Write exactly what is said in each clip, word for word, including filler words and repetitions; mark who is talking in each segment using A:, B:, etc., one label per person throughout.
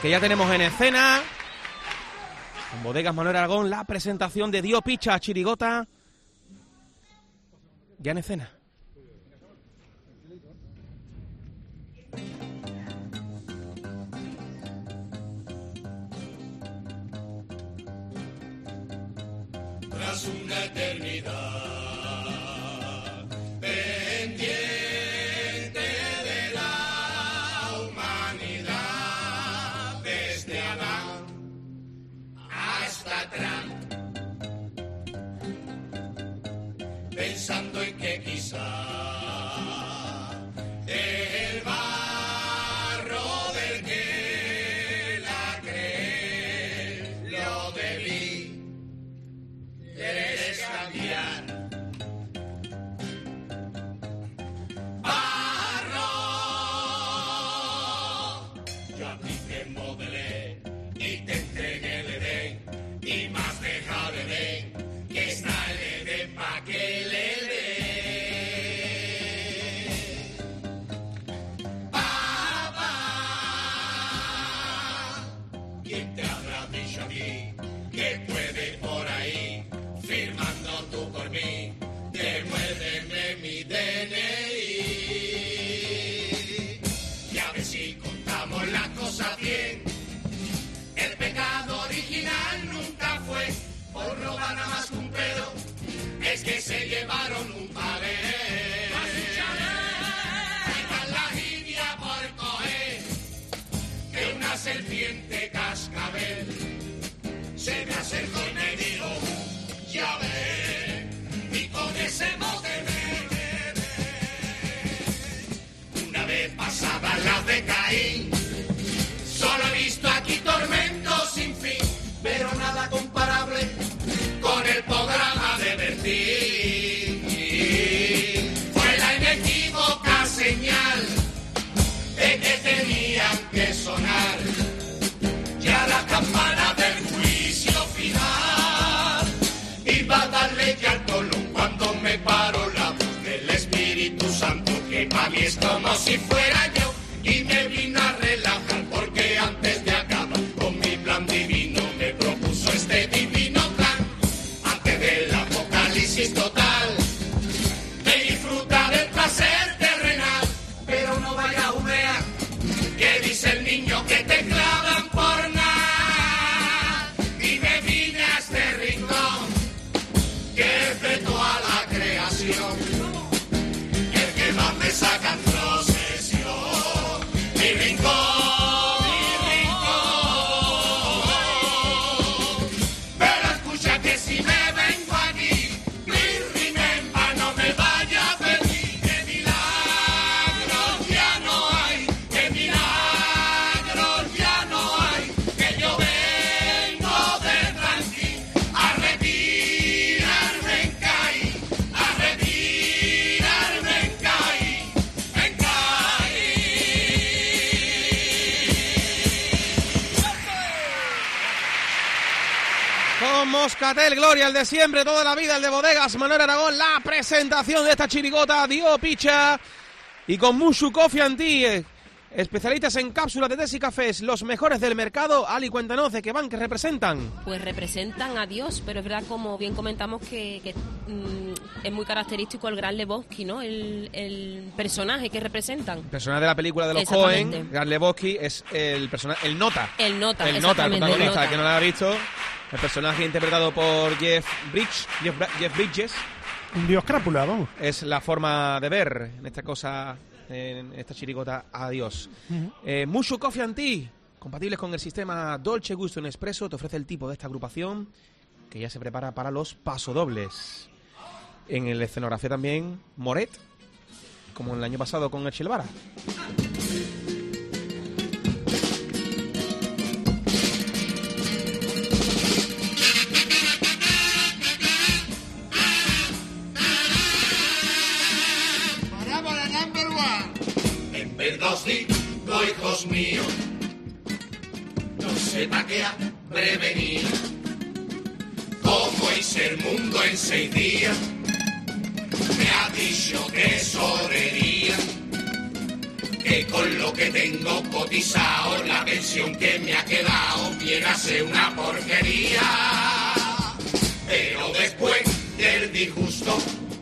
A: que ya tenemos en escena. En Bodegas Manuel Aragón, la presentación de Dio Picha Chirigota. Ya en escena.
B: Tras una eternidad pendiente de la humanidad, desde Adán hasta Trump, pensando en que quizá el barro del que la cree lo debí quieres cambiar. Barro, yo a ti te modelé y te entregué el Edén, y más deja de Edén, que está el Edén pa' que le dé. Papá, ¿quién te habrá dicho a ti que puede por ahí? Firmando tú por mí, devuélveme mi D N I. Y a ver si contamos las cosas bien. El pecado original nunca fue por robar nada más que un pedo, es que se llevaron un palé. Quitan la India por coger que una serpiente cascabel se me acercó y me dijo: ya ve, y con ese mote me, una vez pasadas las de Caín, solo he visto aquí tormentos sin fin, pero nada comparable con el programa de Bertín. Fue la inequívoca señal de que tenían que sonar ya la campana del juicio final. Iba a darle ya al colón cuando me paró la voz del Espíritu Santo, que para mí es como si fuera yo, y me vino a relajar, porque antes de acabar con mi plan divino me propuso este divino plan, antes del apocalipsis total, de disfrutar el placer terrenal. Pero no vaya a humear, que dice el niño que te clavan por nada, y me vine a este rincón que es de toda la creación, el que más me saca en procesión, mi rincón, mi rincón. Pero escucha que si me vengo aquí, please remember, no me vaya a pedir, que milagros ya no hay, que milagros ya no hay, que yo vengo de tranqui a retirarme en Caí, a retirarme en Caí, en Caí.
A: Con Moscatel, Gloria, el de siempre, toda la vida, el de Bodegas Manuel Aragón, la presentación de esta chirigota, Dio Picha, y con Mushu Coffee and Tea, especialistas en cápsulas de tés y cafés, los mejores del mercado. Ali, cuéntanos de qué van, qué representan.
C: Pues representan a Dios, pero es verdad, como bien comentamos, que, que mm, es muy característico el Gran Lebowski, ¿no? El, el personaje que representan.
A: El personaje de la película de los
C: Exactamente.
A: Coen, Gran Lebowski, es el personaje, el nota.
C: El nota,
A: El nota, el
C: exactamente,
A: protagonista,
C: el nota.
A: que no lo ha visto. El personaje interpretado por Jeff Bridges, Jeff, Bra- Jeff Bridges,
D: Un dios crápula, vamos.
A: es la forma de ver en esta cosa, en esta chirigota a Dios.
D: Uh-huh.
A: eh, Mushu Coffee and Tea, compatibles con el sistema Dolce Gusto en Espresso, te ofrece el tipo de esta agrupación que ya se prepara para los pasodobles. En el escenografía también Moret, como el año pasado con el Chilvara.
B: Parábola number one. En vez de os digo, hijos míos, no sepa que ha prevenir. Como hice el mundo en seis días, me ha dicho tesorería. que con lo que tengo cotizado, la pensión que me ha quedado viene a ser una porquería. Pero después del disgusto,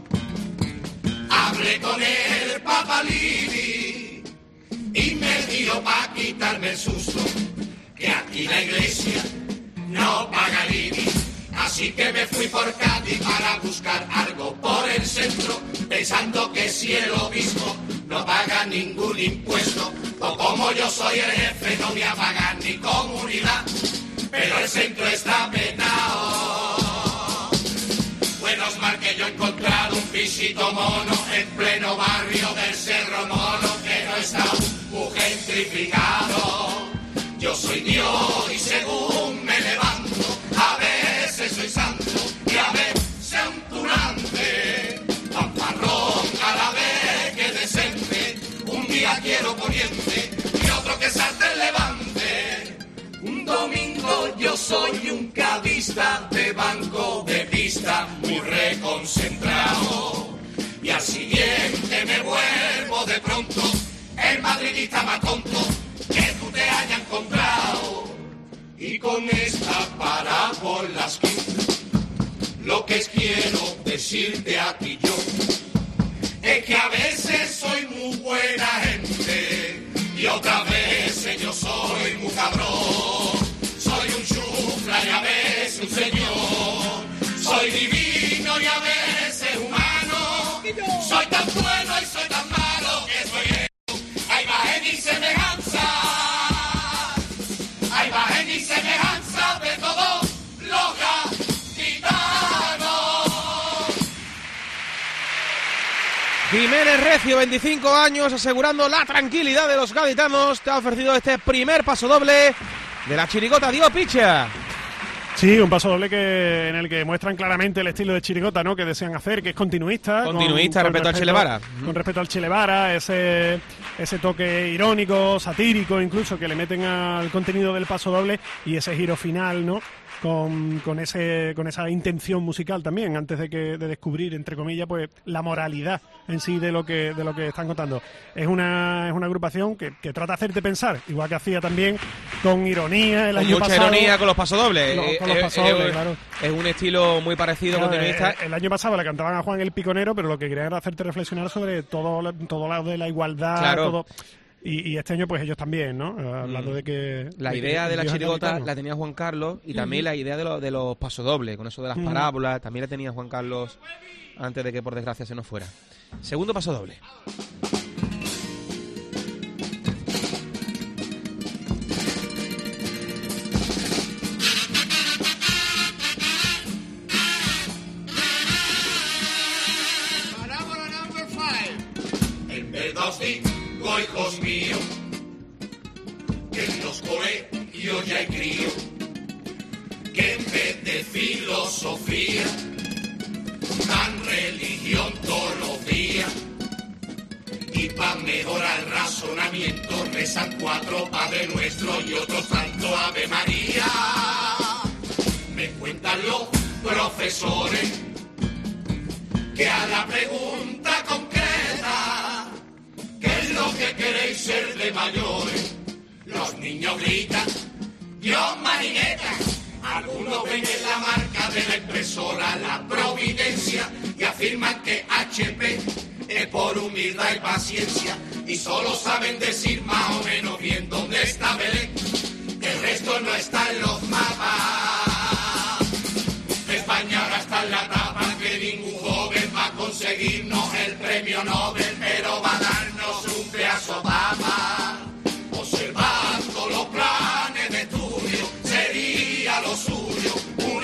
B: hablé con el Papalini y me dio pa' quitarme el susto, que aquí la iglesia no paga el I B I. Así que me fui por Cádiz para buscar algo por el centro, pensando que si el obispo no paga ningún impuesto, o como yo soy el jefe no voy a pagar ni comunidad, pero el centro está petado. Menos mal que yo he encontrado un pisito mono en pleno barrio del Cerro Mono, que no está muy gentrificado. Yo soy Dios y según me levanto, a veces soy santo y a veces un tunante. Fanfarrón a la vez que decente, un día quiero poniente y otro que salte el levante. Un domingo yo soy un cadista de banco de pista muy reconcentrado, y al siguiente me vuelvo de pronto el madridista más tonto que tú te hayas encontrado. Y con esta parábolas que lo que quiero decirte a ti yo es que a veces soy muy buena gente y otras veces yo soy muy cabrón. Soy un chufla y a veces un señor, soy divino y a veces humano, soy tan bueno y soy tan malo que soy a imagen y semejanza, a imagen y semejanza de todos los gaditanos.
A: Jiménez Recio, veinticinco años, asegurando la tranquilidad de los gaditanos, te ha ofrecido este primer paso doble de la chirigota Dio Picha.
D: Sí, un paso doble que en el que muestran claramente el estilo de chirigota, ¿no?, que desean hacer, que es continuista.
A: Continuista
D: con,
A: respecto,
D: con
A: al Chilevara.
D: Con respecto al Chilevara, ese, ese toque irónico, satírico incluso, que le meten al contenido del paso doble y ese giro final, ¿no?, con, con, ese, con esa intención musical también, antes de, que, de descubrir, entre comillas, pues la moralidad en sí de lo que, de lo que están contando. Es una, es una agrupación que, que trata de hacerte pensar, igual que hacía también con ironía el
A: con
D: año
A: mucha
D: pasado.
A: ironía con los pasodobles.
D: Con, con los
A: Eh,
D: pasodobles,
A: eh,
D: claro.
A: Es un estilo muy parecido,
D: Claro,
A: continuista.
D: eh, el año pasado le cantaban a Juan el Piconero, pero lo que querían era hacerte reflexionar sobre todo, todo lado de la igualdad,
A: Claro.
D: todo. Y, y este año pues ellos también, ¿no? Hablando de que...
A: La
D: de
A: idea
D: que
A: de la
D: Dios es
A: chirigota
D: gaditano.
A: la tenía Juan Carlos, y también la idea de, lo, de los pasodobles, con eso de las
D: Ujú.
A: parábolas, también la tenía Juan Carlos antes de que por desgracia se nos fuera. Segundo pasodoble.
B: Parábola number five. En verdad os digo, hijos míos, que en los colegios ya hay crío, que en vez de filosofía dan religión todos los días, y para mejorar el razonamiento rezan cuatro Padre Nuestro y otros tanto Ave María. Me cuentan los profesores que a la pregunta concreta, ¿qué es lo que queréis ser de mayores?, los niños gritan, Dios marineta. Algunos ven en la marca de la impresora la providencia y afirman que H P es por humildad y paciencia, y solo saben decir más o menos bien dónde está Belén, el resto no está en los mapas. España ahora está en la etapa que ningún joven va a conseguirnos el premio Nobel, pero va a darnos un pedazo papa. Observando los planes de estudio sería lo suyo, un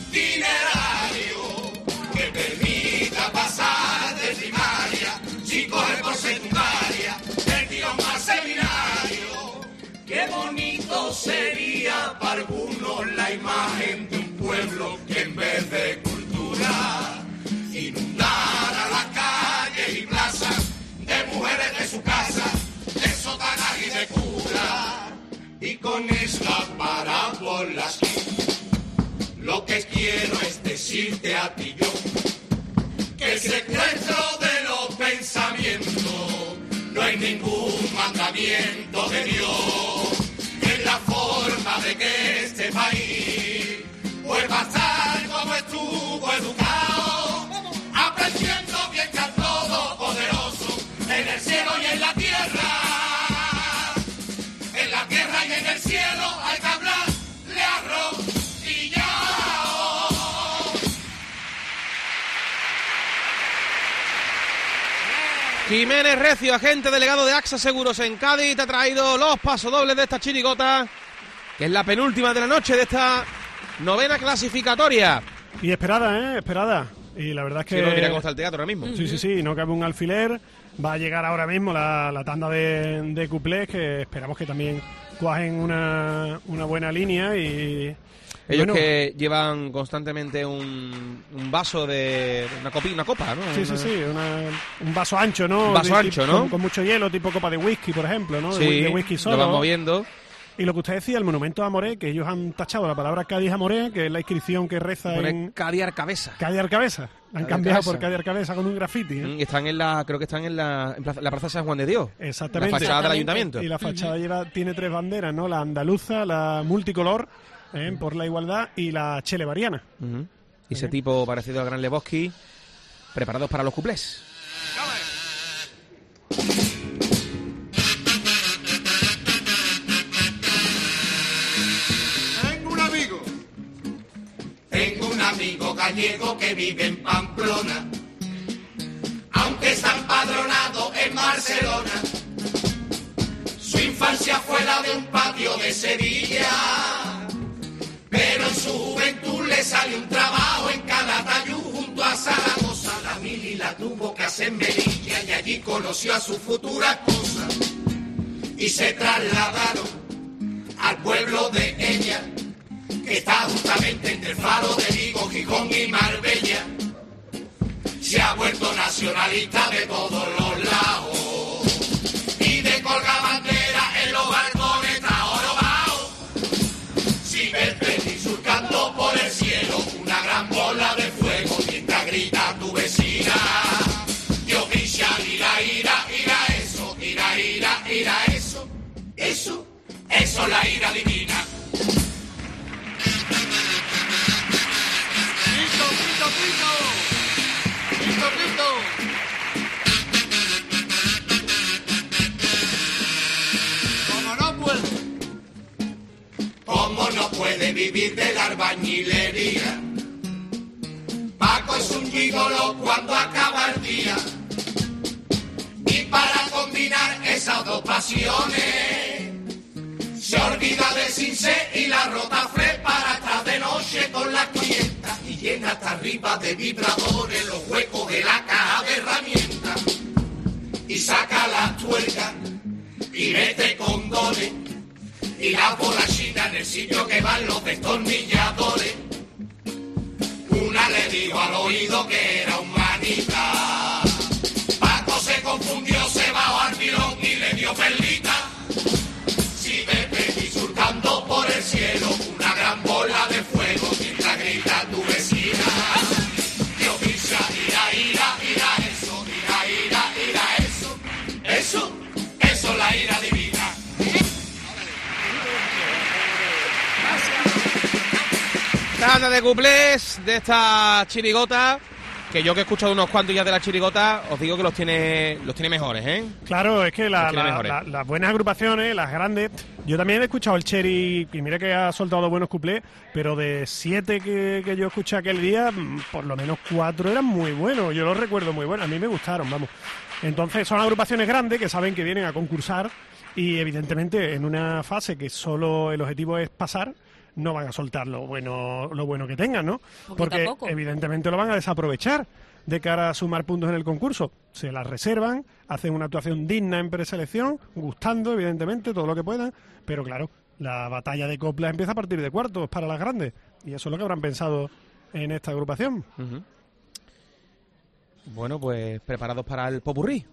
B: itinerario que permita pasar de primaria sin coger por secundaria el tirón al seminario. Qué bonito sería para algunos la imagen de un pueblo que en vez de cultura inundara las calles y plazas de mujeres de su casa, de sotanas y de cura. Y con esta parábola lo que quiero es decirte a ti yo que el secuestro de los pensamientos no hay ningún mandamiento de Dios. Es la forma de que este país vuelva a estar como estuvo educado, aprendiendo bien que al Todopoderoso, en el cielo y en la tierra, en la tierra y en el cielo hay que hablarle arrodillado.
A: Jiménez Recio, agente delegado de AXA Seguros en Cádiz, te ha traído los pasodobles de esta chirigota, que es la penúltima de la noche de esta novena clasificatoria.
D: Y esperada, ¿eh? Esperada. Y la verdad es que...
A: Sí, no, mira cómo está el teatro ahora mismo.
D: Sí, sí, sí, no cabe un alfiler. Va a llegar ahora mismo la, la tanda de, de cuplés, que esperamos que también cuajen una, una buena línea y...
A: Ellos
D: bueno,
A: que llevan constantemente un, un vaso de... Una, copi, una copa, ¿no?
D: Sí,
A: una...
D: sí, sí, una, un vaso ancho, ¿no?
A: Un vaso
D: de,
A: ancho,
D: tipo,
A: ¿no?
D: Con, con mucho hielo, tipo copa de whisky, por ejemplo, ¿no? De,
A: Sí,
D: de whisky solo.
A: lo van moviendo.
D: Y lo que usted decía, el monumento a Moré, que ellos han tachado la palabra Cádiz a Moré, que es la inscripción que reza
A: Pone
D: en...
A: Cádiz Arcabeza.
D: Cádiz Arcabeza. Han
A: Cádiz
D: cambiado
A: Arcabeza.
D: por Cádiz Arcabeza con un grafiti, ¿eh?
A: Mm, y están en la... Creo que están en la, en plaza, la Plaza San Juan de Dios.
D: Exactamente.
A: La fachada del
C: Exactamente.
A: ayuntamiento.
D: Y la fachada lleva, tiene tres banderas, ¿no? La andaluza, la multicolor, ¿eh? Por la igualdad, y la chelevariana.
A: Uh-huh. Y ese tipo parecido al Gran Lebowski, preparados para los cuplés.
B: Tengo un amigo, tengo un amigo gallego que vive en Pamplona, aunque está empadronado en Barcelona. Su infancia fue la de un patio de Sevilla, pero en su juventud le salió un trabajo en Calatayud junto a Zaragoza. La mili la tuvo que hacer en Melilla y allí conoció a su futura esposa y se trasladaron al pueblo de ella, que está justamente entre el Faro de Vigo, Gijón y Marbella. Se ha vuelto nacionalista de todos los lados y de colgar bandera en los balcones está jorobado. Si ves venir surcando por el cielo una gran bola de fuego mientras grita tu vecina, Dios grilla, ira, ira, ira eso, ira, ira, ira eso, eso, eso es la ira divina. Pito, pito, pito, pito, pito. Como no puede, como no puede vivir de la albañilería. Paco es un gigolo cuando acaba el día. Y para combinar esas dos pasiones, se olvida del cincé y la rotafre para atrás de noche con las clientas y llena hasta arriba de vibradores los huecos de la caja de herramientas y saca las tuercas y mete condones y la bola china en el sitio que van los destornilladores. Una le dijo al oído que era un manita. Paco se confundió, se bajó al pilón y le dio perlita. Si ves venir surcando por el cielo una gran bola de fuego mientras grita tu vecina, Dios pisa, ira, ira, ira eso, ira, ira, ira eso, eso, eso es la ira divina.
A: Tanda de cuplés de esta chirigota, que yo que he escuchado unos cuantos ya de la chirigota, os digo que los tiene los tiene mejores, ¿eh?
D: Claro, es que la-
A: Los tiene
D: la-
A: mejores.
D: la- las buenas agrupaciones, las grandes... Yo también he escuchado el Cherry, y mira que ha soltado buenos cuplés, pero de siete que, que yo escuché aquel día, mm, por lo menos cuatro eran muy buenos. Yo los recuerdo muy buenos, a mí me gustaron, vamos. Entonces son agrupaciones grandes que saben que vienen a concursar y evidentemente en una fase que solo el objetivo es pasar, no van a soltar lo bueno, lo bueno que tengan, ¿no?
C: Poquito
D: Porque
C: a poco.
D: evidentemente lo van a desaprovechar de cara a sumar puntos en el concurso. Se las reservan, hacen una actuación digna en preselección, gustando, evidentemente, todo lo que puedan, pero claro, la batalla de coplas empieza a partir de cuartos para las grandes, y eso es lo que habrán pensado en esta agrupación.
A: Uh-huh. Bueno, pues preparados para el popurrí.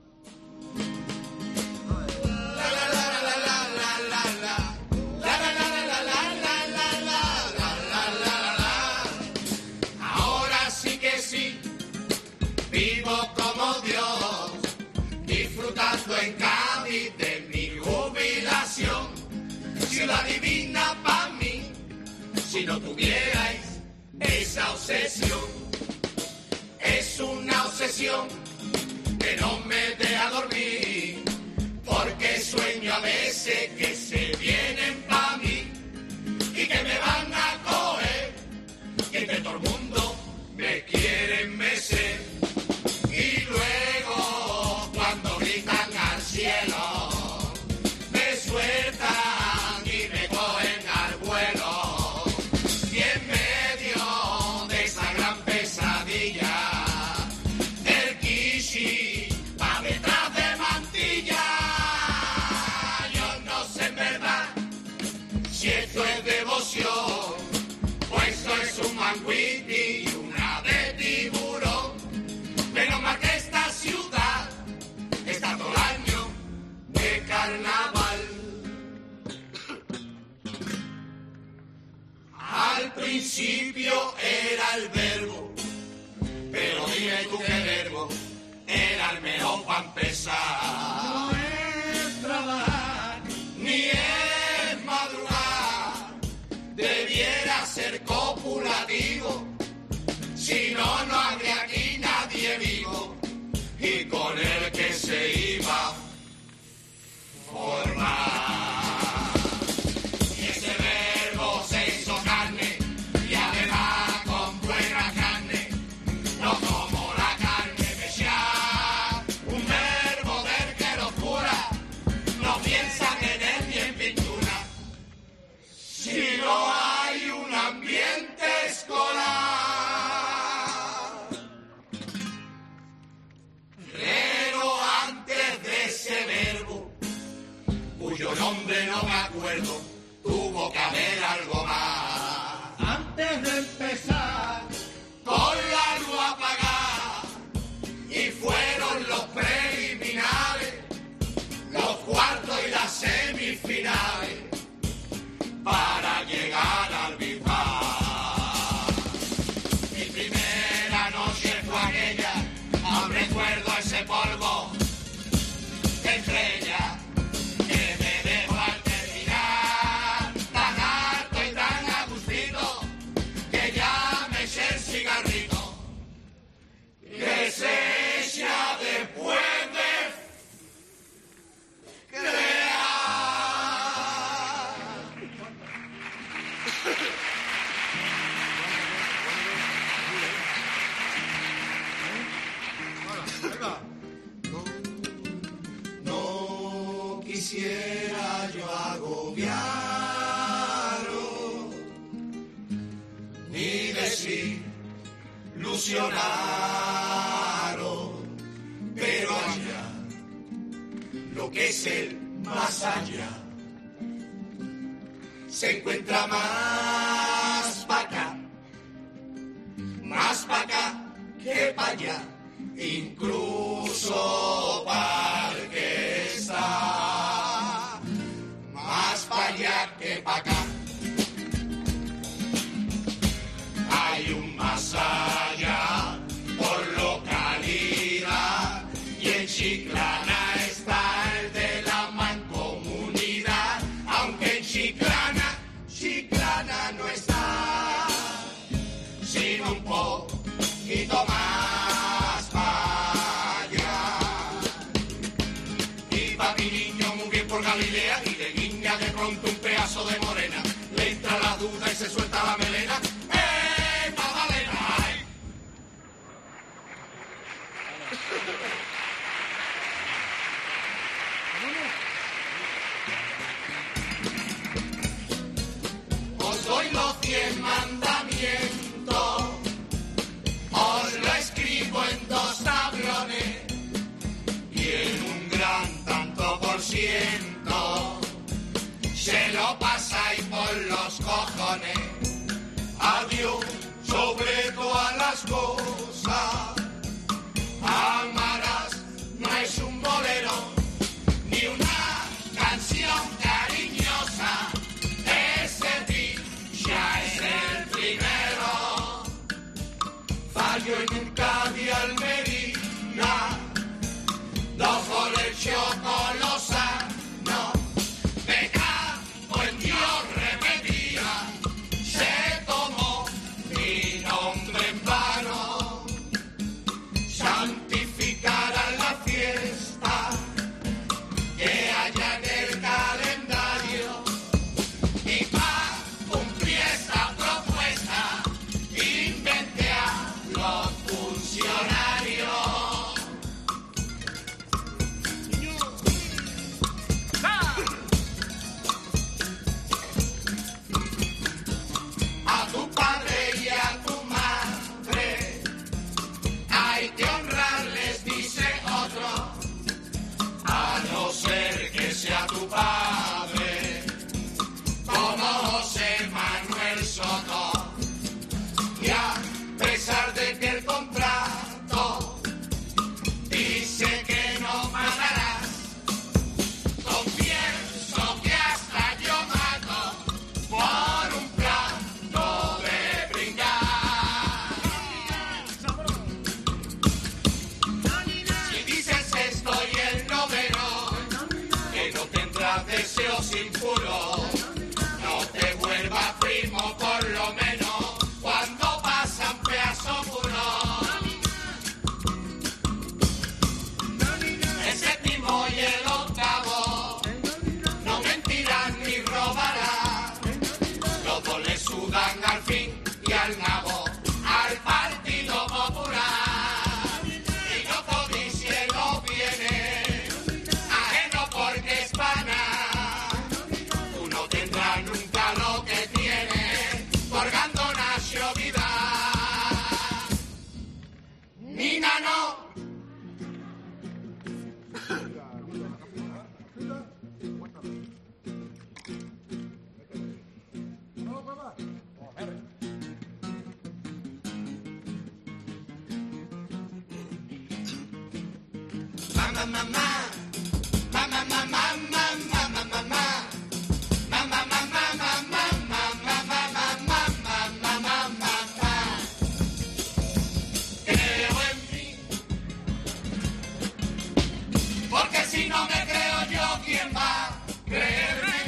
B: Ahora sí que sí, vivo como Dios, disfrutando en casa. esto es devoción, pues esto es un manguiti y una de tiburón. Menos mal que esta ciudad está todo el año de carnaval. Al principio era el verbo, pero dime tú qué verbo era el mejor para empezar. No es trabajar, ni es madrugar, debiera ser copulativo, si no, no habría aquí nadie vivo, y con el que se iba a formar. Si no hay un ambiente escolar, pero antes de ese verbo, cuyo nombre no me acuerdo, tuvo que haber algo más. Antes de empezar, con la luz apagada, y fueron los preliminares, los cuartos y las semifinales, para llegar al Bizar. Mi primera noche fue aquella, aún recuerdo ese polvo de estrella que me dejó al terminar, tan harto y tan agustito, que ya me eché el cigarrito, que se echa después de crear. No quisiera yo agobiaros, ni desilusionaros, pero allá, lo que es el más allá, se encuentra más pa' acá, más pa' acá que pa' allá, incluso para que está más pa' allá que pa' acá. Hay un más allá por localidad, y en Chiclana está el de la mancomunidad, aunque en Chiclana, Chiclana no está, sino un poquito más para allá. Iba mi niño muy bien por Galilea, y le guiña de pronto un pedazo de morena, le entra la duda y se suelta la melena. ¡Eh, Magdalena! ¡Ay! Os doy los diez mandamientos, os lo escribo en dos tablones, y en un gran tanto por ciento se lo pasáis por los cojones. Adiós sobre todas las cosas, amarás no es un bolero, ni una canción cariñosa, ese ya es el primero. Fallo en un Cádiz Almería, dos goles Chocolosa, no, me cago en Dios, repetía, se tomó mi nombre en vano, santificarán la fiesta que haya en el calendario, y para cumplir esta propuesta inventé a los Mamá, mamá. Mamá, mamá, mamá, mamá, mamá. Mamá, mamá, mamá, mamá, mamá, mamá, mamá, mamá. Creo en mí. Porque si no me creo yo, ¿quién va a creerme?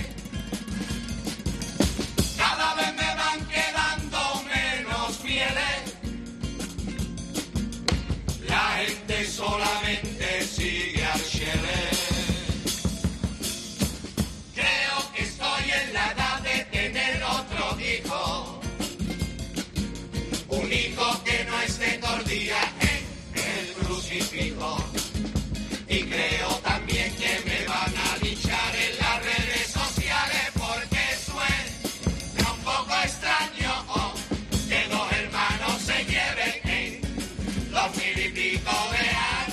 B: Cada vez me van quedando menos fieles. La gente solamente sigue al Chile. Creo que estoy en la edad de tener otro hijo. Un hijo que no esté todo el día en el crucifijo. Y creo también que me van a linchar en las redes sociales porque suena un poco extraño que dos hermanos se lleven en los mil y pico de años.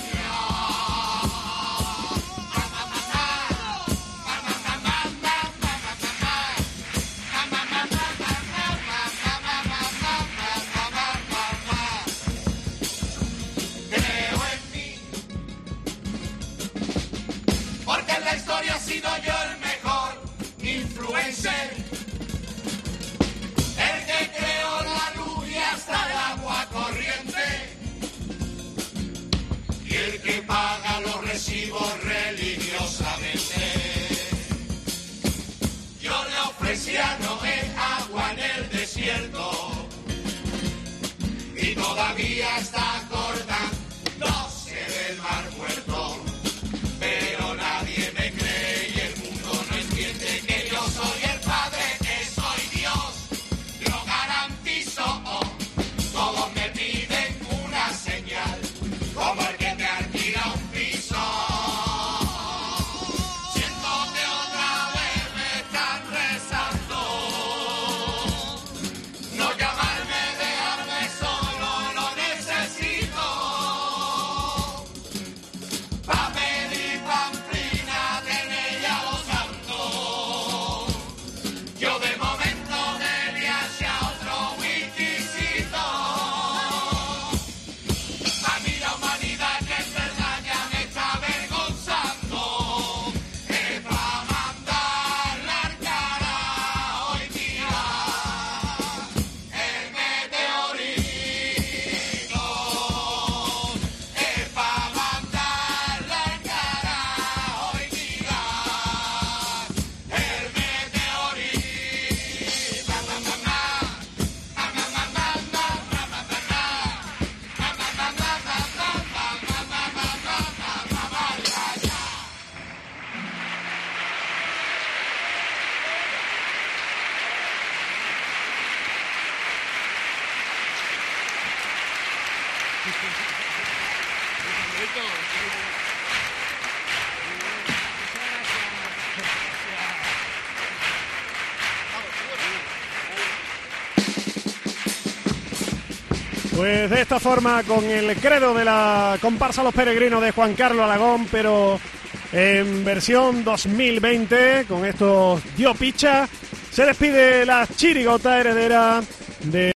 B: Creo en mí, porque en la historia he sido yo el mejor influencer, el que creó la luz y hasta el agua corriente, y el que paga los recibos religiosamente. Yo le ofrecí a Noé agua en el desierto y todavía está cortándose del mar muerto, pero nadie me cree y el mundo no entiende que yo soy el Padre, que soy Dios. Lo garantizo, todos me piden una señal, como el que te alquila un piso. Siento que otra vez me están rezando. No llamarme, dejarme solo, lo necesito. Pa' pedir pamplina, tener ya los santos. Yo de momento debí hacia otro wikisito. A mí la humanidad que es verdad ya me está avergonzando. Es pa' mandar la cara hoy día el meteorito. Es pa' mandar la cara hoy día el meteorito. Mamá, mamá. Mamá, mamá, mamá, mamá, mamá.
D: Pues de esta forma, con el credo de la comparsa Los Peregrinos de Juan Carlos Alagón, pero en versión dos mil veinte, con estos Dio Picha, se despide la chirigota heredera de